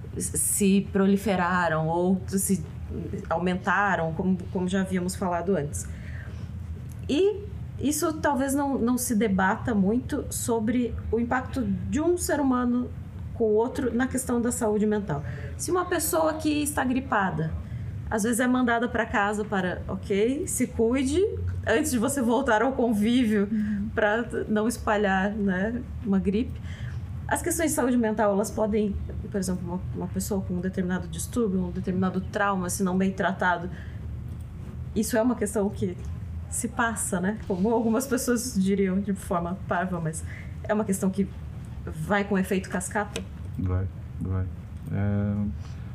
se proliferaram ou se aumentaram, como, como já havíamos falado antes. E isso talvez não, não se debata muito sobre o impacto de um ser humano com o outro na questão da saúde mental. Se uma pessoa que está gripada, às vezes é mandada para casa para, ok, se cuide antes de você voltar ao convívio uhum. para não espalhar, né, uma gripe. As questões de saúde mental, elas podem, por exemplo, uma, uma pessoa com um determinado distúrbio, um determinado trauma, se não bem tratado, isso é uma questão que se passa, né? Como algumas pessoas diriam de forma parva, mas é uma questão que vai com efeito cascata? Vai, vai. Uh,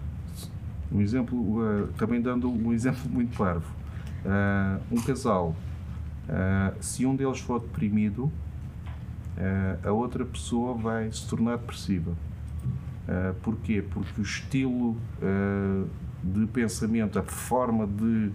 um exemplo, uh, também dando um exemplo muito parvo. Uh, um casal, uh, se um deles for deprimido, uh, a outra pessoa vai se tornar depressiva. Uh, porquê? Porque o estilo uh, de pensamento, a forma de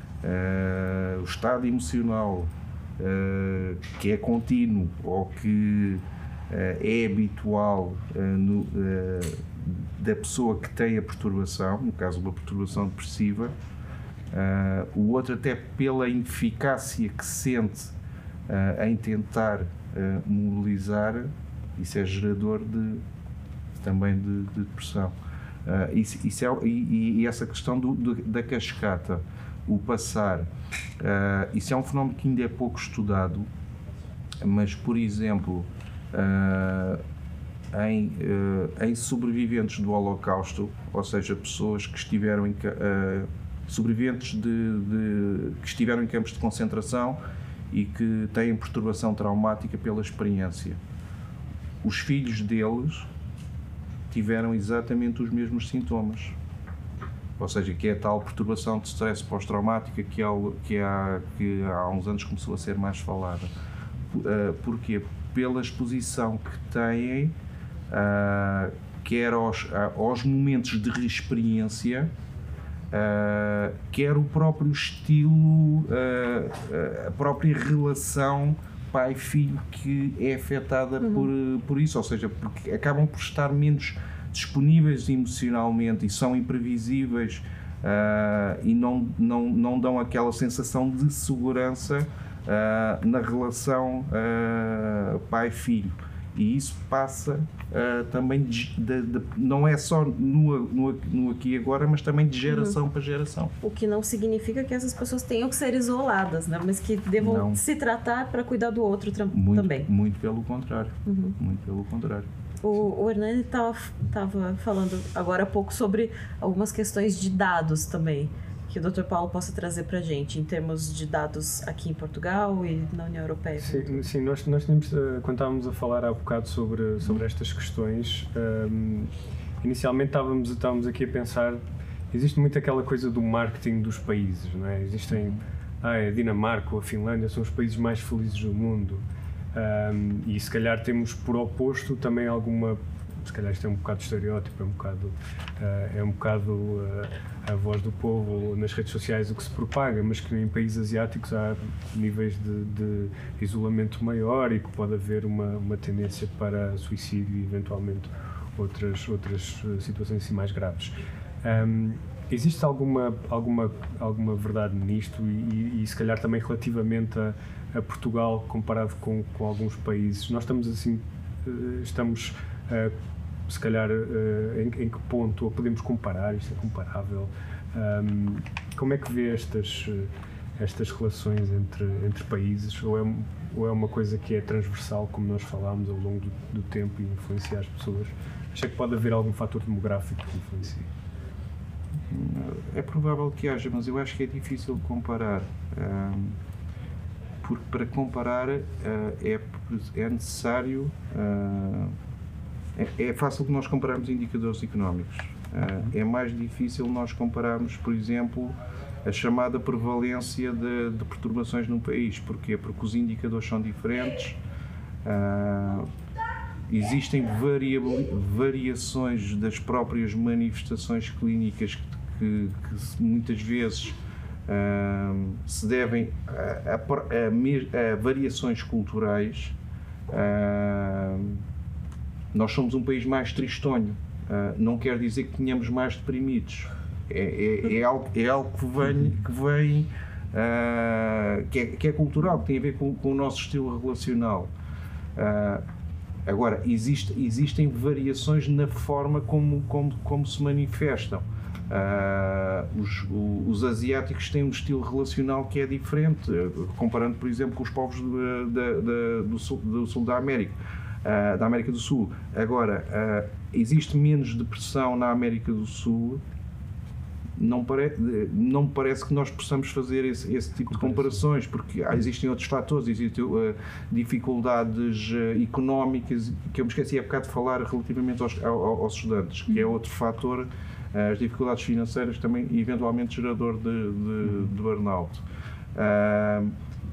Uh, o estado emocional uh, que é contínuo ou que uh, é habitual uh, no, uh, da pessoa que tem a perturbação, no caso uma perturbação depressiva, uh, o outro até pela ineficácia que sente uh, em tentar uh, mobilizar, isso é gerador de, também de, de depressão. Uh, isso, isso é, e, e essa questão do, do, da cascata, o passar, uh, isso é um fenómeno que ainda é pouco estudado, mas, por exemplo, uh, em, uh, em sobreviventes do Holocausto, ou seja, pessoas que estiveram em, uh, sobreviventes de, de, que estiveram em campos de concentração e que têm perturbação traumática pela experiência, os filhos deles tiveram exatamente os mesmos sintomas. Ou seja, que é a tal perturbação de stress pós-traumática que, que, há, que há uns anos começou a ser mais falada. Uh, porquê? Pela exposição que têm, uh, quer aos, uh, aos momentos de reexperiência, uh, quer o próprio estilo, uh, uh, a própria relação pai-filho que é afetada uhum. por, por isso. Ou seja, porque acabam por estar menos disponíveis emocionalmente e são imprevisíveis uh, e não, não, não dão aquela sensação de segurança uh, na relação uh, pai-filho. E isso passa uh, também, de, de, de, não é só no, no, no aqui e agora, mas também de geração uhum. para geração. O que não significa que essas pessoas tenham que ser isoladas, né? Mas que devam não. se tratar para cuidar do outro muito, também. Muito pelo contrário. Uhum. Muito pelo contrário. O, o Hernani estava falando agora há pouco sobre algumas questões de dados também, que o doutor Paulo possa trazer para a gente, em termos de dados aqui em Portugal e na União Europeia. Sim, sim nós, nós tínhamos, quando estávamos a falar há bocado sobre, sobre estas questões, um, inicialmente estávamos, estávamos aqui a pensar, existe muito aquela coisa do marketing dos países, não é? Existem, ah, a Dinamarca ou a Finlândia são os países mais felizes do mundo. Um, e se calhar temos por oposto também alguma, se calhar isto é um bocado de estereótipo, é um bocado, uh, é um bocado uh, a voz do povo nas redes sociais o que se propaga, mas que em países asiáticos há níveis de, de isolamento maior e que pode haver uma, uma tendência para suicídio e eventualmente outras, outras situações assim mais graves. Um, existe alguma, alguma, alguma verdade nisto e, e, e se calhar também relativamente a a Portugal comparado com, com alguns países? Nós estamos assim, estamos uh, se calhar uh, em, em que ponto, ou podemos comparar, isto é comparável, um, como é que vê estas, estas relações entre, entre países, ou é, ou é uma coisa que é transversal, como nós falámos ao longo do, do tempo e influencia as pessoas? Acha que pode haver algum fator demográfico que influencie? É provável que haja, mas eu acho que é difícil comparar. Um, porque para comparar uh, é, é necessário, uh, é, é fácil que nós compararmos indicadores económicos. Uh, é mais difícil nós compararmos, por exemplo, a chamada prevalência de, de perturbações num país. Porquê? Porque os indicadores são diferentes, uh, existem variações das próprias manifestações clínicas que, que, que muitas vezes Uh, se devem a, a, a, a variações culturais. Uh, nós somos um país mais tristonho, uh, não quer dizer que tenhamos mais deprimidos, é, é, é, algo, é algo que vem, que vem uh, uh, que, é, que é cultural, que tem a ver com, com o nosso estilo relacional. Uh, agora, existe, existem variações na forma como, como, como se manifestam. Uh, os, o, os asiáticos têm um estilo relacional que é diferente, uh, comparando, por exemplo, com os povos de, de, de, do, sul, do sul da América, uh, da América do Sul. Agora, uh, existe menos depressão na América do Sul. Não, pare, não me parece que nós possamos fazer esse, esse tipo de comparações, porque ah, existem outros fatores, existem uh, dificuldades uh, económicas, que eu me esqueci há bocado de falar relativamente aos, aos estudantes, que é outro fator. As dificuldades financeiras também, eventualmente, gerador de, de, de burnout. Uh,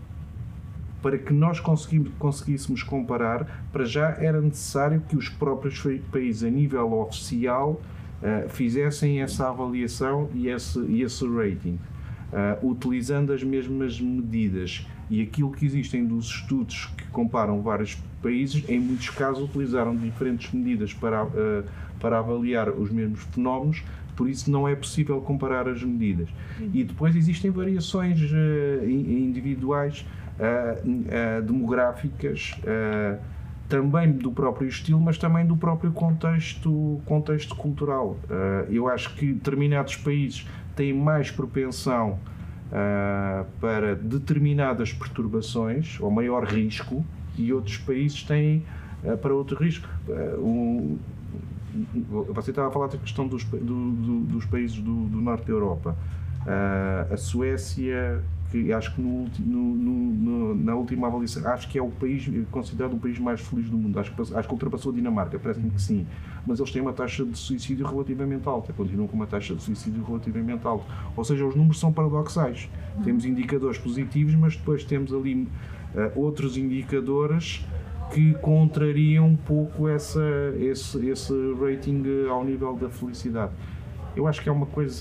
para que nós conseguíssemos comparar, para já era necessário que os próprios países, a nível oficial, uh, fizessem essa avaliação e esse, e esse rating, uh, utilizando as mesmas medidas. E aquilo que existem dos estudos que comparam vários países, em muitos casos, utilizaram diferentes medidas para, uh, para avaliar os mesmos fenómenos, por isso não é possível comparar as medidas. E depois existem variações uh, individuais, uh, uh, demográficas, uh, também do próprio estilo, mas também do próprio contexto, contexto cultural. Uh, eu acho que determinados países têm mais propensão Uh, para determinadas perturbações ou maior risco, e outros países têm uh, para outro risco. Uh, um, você estava a falar da questão dos, do, do, dos países do, do norte da Europa. Uh, a Suécia, que acho que no, no, no, na última avaliação, acho que é o país considerado o país mais feliz do mundo. Acho que, acho que ultrapassou a Dinamarca, parece-me que sim. Mas eles têm uma taxa de suicídio relativamente alta, continuam com uma taxa de suicídio relativamente alta. Ou seja, os números são paradoxais. Uhum. Temos indicadores positivos, mas depois temos ali uh, outros indicadores que contrariam um pouco essa, esse, esse rating ao nível da felicidade. Eu acho que é uma coisa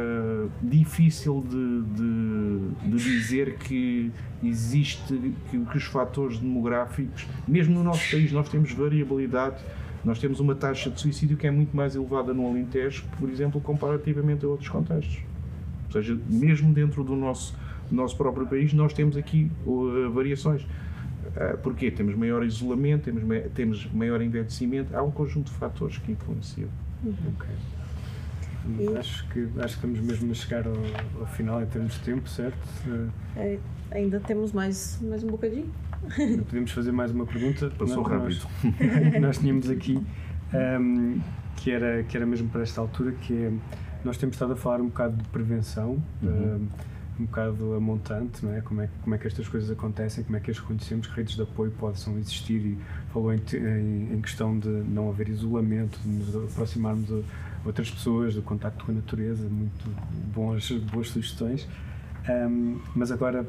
difícil de, de, de dizer que existe, que, que os fatores demográficos, mesmo no nosso país nós temos variabilidade, nós temos uma taxa de suicídio que é muito mais elevada no Alentejo, por exemplo, comparativamente a outros contextos. Ou seja, mesmo dentro do nosso, do nosso próprio país nós temos aqui uh, variações. Uh, porquê? Temos maior isolamento, temos, temos maior envelhecimento, há um conjunto de fatores que influenciam. Uhum. Okay. E... Acho, que, acho que estamos mesmo a chegar ao, ao final em termos de tempo, certo? É, ainda temos mais, mais um bocadinho. Podemos fazer mais uma pergunta. Passou nós, rápido. Nós, nós tínhamos aqui, um, que, era, que era mesmo para esta altura, que é, nós temos estado a falar um bocado de prevenção, uhum. um, um bocado a montante, não é? Como, é? como é que estas coisas acontecem, como é que as reconhecemos, que redes de apoio possam existir, e falou em, em, em questão de não haver isolamento, de nos aproximarmos de outras pessoas, do contacto com a natureza, muito bons, boas sugestões. Um, mas agora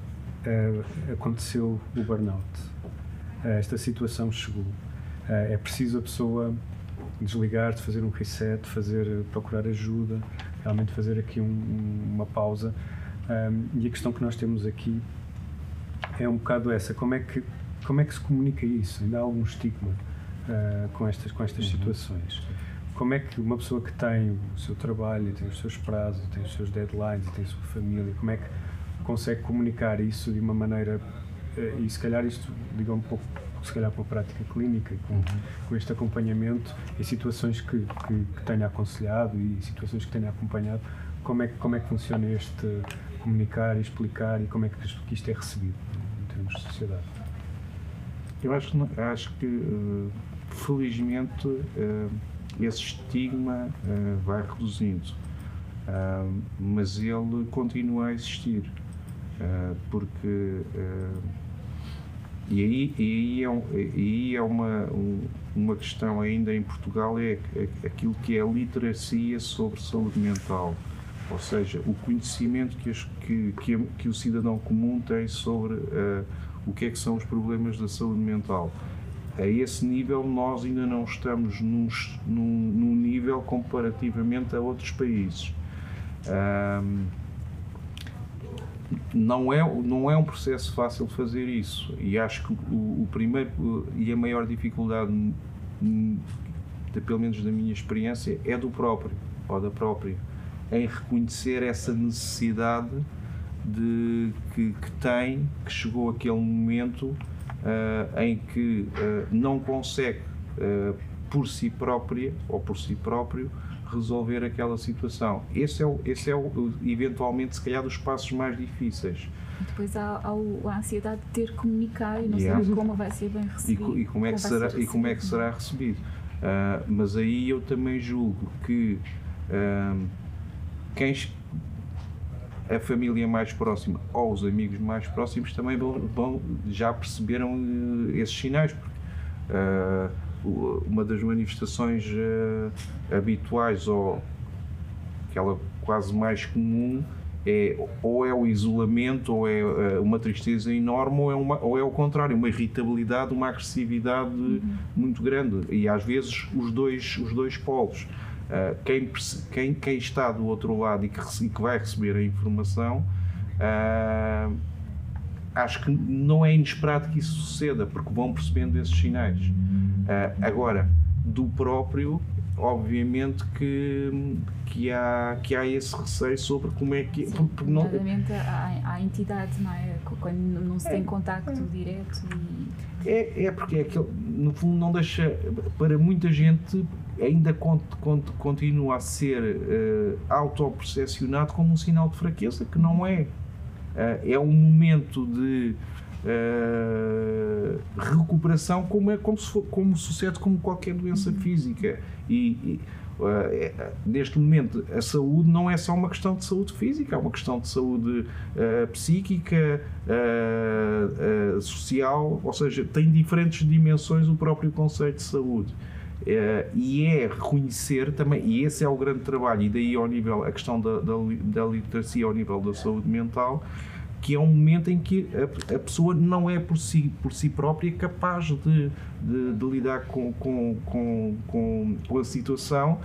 uh, aconteceu o burnout. Uh, esta situação chegou. Uh, é preciso a pessoa desligar, de fazer um reset, fazer, procurar ajuda, realmente fazer aqui um, uma pausa. Um, e a questão que nós temos aqui é um bocado essa: como é que, como é que se comunica isso? Ainda há algum estigma uh, com estas, com estas uhum. situações. Como é que uma pessoa que tem o seu trabalho, tem os seus prazos, tem os seus deadlines, tem a sua família, como é que consegue comunicar isso de uma maneira, e se calhar isto liga um pouco, se calhar, com a prática clínica, com, uhum. com este acompanhamento, em situações que, que, que tenha aconselhado e situações que tenha acompanhado, como é, como é que funciona este comunicar e explicar, e como é que isto é recebido em termos de sociedade? Eu acho que, acho que felizmente, esse estigma uh, vai reduzindo, uh, mas ele continua a existir, uh, porque uh, e aí, e aí, é, um, e aí é uma, um, uma questão ainda em Portugal, é, é aquilo que é a literacia sobre saúde mental, ou seja, o conhecimento que, as, que, que, que o cidadão comum tem sobre uh, o que é que são os problemas da saúde mental. A esse nível nós ainda não estamos num, num, num nível comparativamente a outros países. Um, não, é, não é um processo fácil de fazer isso, e acho que o, o primeiro e a maior dificuldade, de, pelo menos da minha experiência, é do próprio, ou da própria, em reconhecer essa necessidade de, que, que tem, que chegou aquele momento uh, em que uh, não consegue uh, por si própria ou por si próprio resolver aquela situação. Esse é, o, esse é o, eventualmente, se calhar, dos passos mais difíceis. Depois há, há a ansiedade de ter que comunicar e não yeah. saber como vai ser bem recebido. E, e, como, é que será, e como é que será recebido. Uh, mas aí eu também julgo que uh, quem, a família mais próxima ou os amigos mais próximos também vão, vão, já perceberam uh, esses sinais. Uh, uma das manifestações uh, habituais ou aquela quase mais comum é ou é o isolamento ou é uh, uma tristeza enorme ou é, uma, ou é o contrário, uma irritabilidade, uma agressividade uhum. muito grande e às vezes os dois, os dois polos. Uh, quem, quem, quem está do outro lado e que, e que vai receber a informação uh, acho que não é inesperado que isso suceda porque vão percebendo esses sinais. Uh, agora, do próprio, obviamente que, que, há, que há esse receio sobre como é que... Sim, porque não, há a entidade, não é? Quando não se tem é, contacto é. direto e... É, é porque é que, no fundo, não deixa... Para muita gente, ainda cont, cont, continua a ser uh, autopercepcionado como um sinal de fraqueza, que não é. Uh, é um momento de... Uh, recuperação como, é, como, se for, como sucede como qualquer doença física e, e uh, é, neste momento a saúde não é só uma questão de saúde física, é uma questão de saúde uh, psíquica, uh, uh, social, ou seja, tem diferentes dimensões o próprio conceito de saúde. Uh, e é reconhecer também, e esse é o grande trabalho, e daí ao nível, a questão da, da, da literacia ao nível da saúde mental, que é um momento em que a, a pessoa não é por si, por si própria capaz de, de, de lidar com, com, com, com, com a situação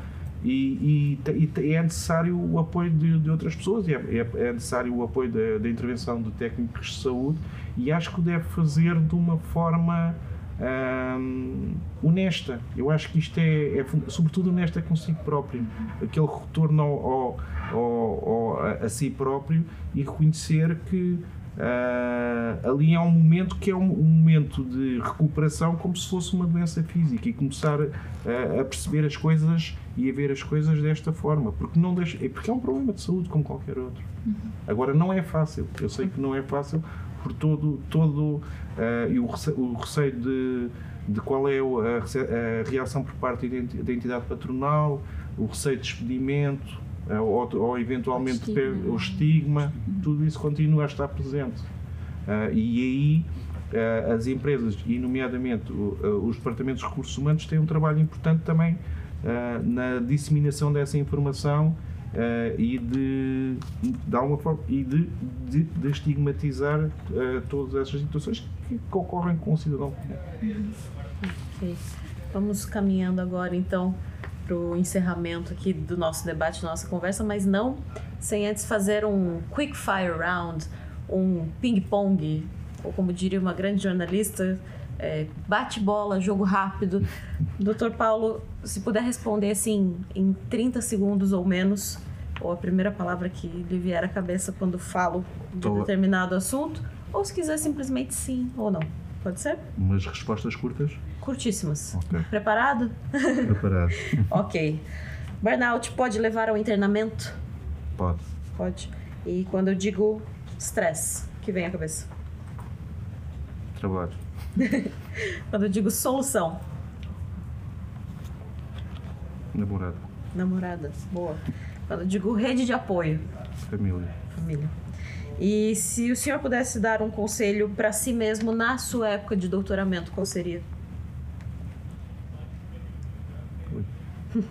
e, e, e é necessário o apoio de, de outras pessoas, é, é, é necessário o apoio da, da intervenção de técnicos de saúde e acho que o deve fazer de uma forma hum, honesta. Eu acho que isto é, é sobretudo honesta consigo próprio, aquele retorno ao, ao Ou, ou a, a si próprio e reconhecer que uh, ali é um momento que é um, um momento de recuperação como se fosse uma doença física e começar a, a perceber as coisas e a ver as coisas desta forma, porque, não deixa, porque é um problema de saúde como qualquer outro. Uhum. Agora não é fácil, eu sei que não é fácil por todo, todo uh, e o receio, o receio de, de qual é a, a reação por parte da entidade patronal, o receio de despedimento, Ou, ou eventualmente o estigma, o estigma tudo isso continua a estar presente. Uh, e aí uh, as empresas, e nomeadamente uh, os departamentos de recursos humanos, têm um trabalho importante também uh, na disseminação dessa informação uh, e de, de alguma forma e de, de, de estigmatizar uh, todas essas situações que, que ocorrem com o cidadão comum. Okay. Vamos caminhando agora então para o encerramento aqui do nosso debate, da nossa conversa, mas não sem antes fazer um quick fire round, um ping-pong, ou como diria uma grande jornalista, é, bate-bola, jogo rápido. doutor Paulo, se puder responder assim em trinta segundos ou menos, ou a primeira palavra que lhe vier à cabeça quando falo de Tô... determinado assunto, ou se quiser simplesmente sim ou não. Pode ser? Umas respostas curtas? Curtíssimas. Okay. Preparado? Preparado. Ok. Burnout pode levar ao internamento? Pode. Pode. E quando eu digo stress, o que vem à cabeça? Trabalho. Quando eu digo solução? Namorada. Namorada. Boa. Quando eu digo rede de apoio? Família. Família. E se o senhor pudesse dar um conselho para si mesmo na sua época de doutoramento, qual seria? Oi.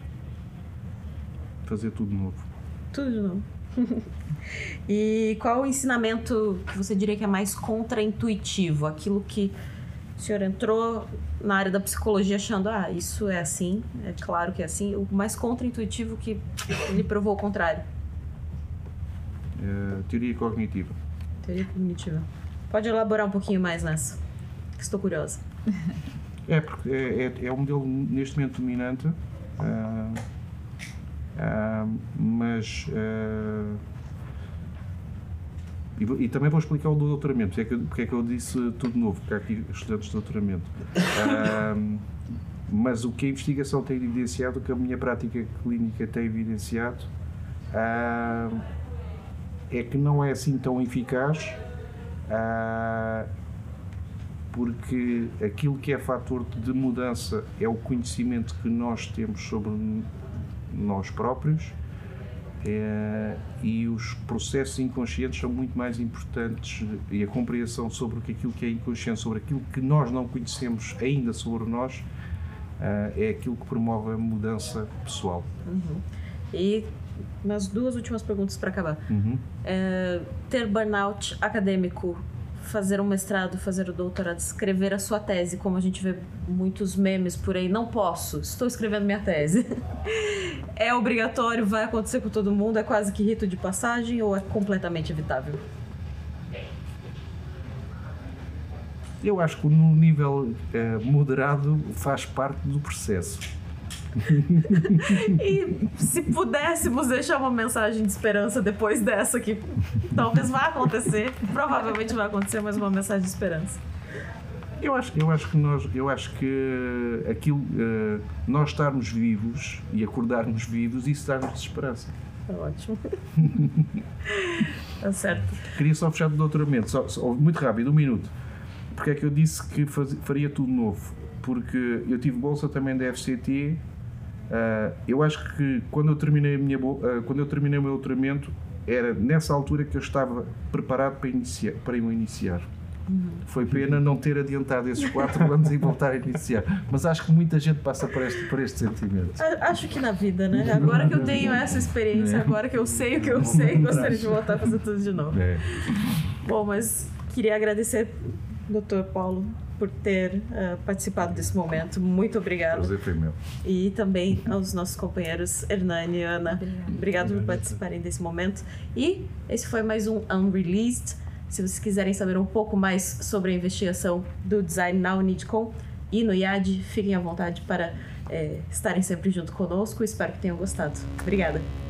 Fazer tudo novo. Tudo de novo. E qual o ensinamento que você diria que é mais contraintuitivo? Aquilo que o senhor entrou na área da psicologia achando, ah, isso é assim, é claro que é assim. O mais contraintuitivo que lhe provou o contrário? É, teoria cognitiva. Teoria cognitiva. Pode elaborar um pouquinho mais nessa, que estou curiosa. É, porque é, é, é um modelo neste momento dominante, uh, uh, mas uh, E, e também vou explicar o do doutoramento, porque é, que, porque é que eu disse tudo novo, porque há aqui estudantes de doutoramento. Um, mas o que a investigação tem evidenciado, o que a minha prática clínica tem evidenciado, um, é que não é assim tão eficaz, uh, porque aquilo que é fator de mudança é o conhecimento que nós temos sobre nós próprios, é, e os processos inconscientes são muito mais importantes, e a compreensão sobre aquilo que é inconsciente, sobre aquilo que nós não conhecemos ainda sobre nós, uh, é aquilo que promove a mudança pessoal. Uhum. E umas duas últimas perguntas para acabar. Uhum. É, ter burnout acadêmico, fazer um mestrado, fazer o doutorado, escrever a sua tese, como a gente vê muitos memes por aí, não posso, estou escrevendo minha tese. É obrigatório, vai acontecer com todo mundo, é quase que rito de passagem ou é completamente evitável? Eu acho que no nível uh, moderado faz parte do processo. E se pudéssemos deixar uma mensagem de esperança depois dessa, que talvez vá acontecer, provavelmente vai acontecer, mas uma mensagem de esperança. Eu acho, eu acho que nós, eu acho que aquilo, uh, nós estarmos vivos e acordarmos vivos, isso dá-nos de esperança. Tá ótimo. Tá certo. Queria só fechar o doutoramento, só, só, muito rápido, um minuto. Porque é que eu disse que faz, faria tudo novo? Porque eu tive bolsa também da F C T. Uh, eu acho que quando eu terminei a minha uh, quando eu terminei o meu doutoramento, era nessa altura que eu estava preparado para iniciar, para eu iniciar. Uhum. Foi pena não ter adiantado esses quatro anos e voltar a iniciar. Mas acho que muita gente passa por este, por este sentimento. Acho que na vida, né? Agora que eu tenho essa experiência, é. agora que eu sei o que eu sei, gostaria de voltar a fazer tudo de novo. É. Bom, mas queria agradecer, doutor Paulo, por ter uh, participado desse momento. Muito obrigada. Prazer foi meu. E também aos nossos companheiros Hernani e Ana. Obrigada. Obrigado por participarem desse momento. E esse foi mais um Unreleased. Se vocês quiserem saber um pouco mais sobre a investigação do design na Unidcom e no I A D, fiquem à vontade para é, estarem sempre junto conosco. Espero que tenham gostado. Obrigada.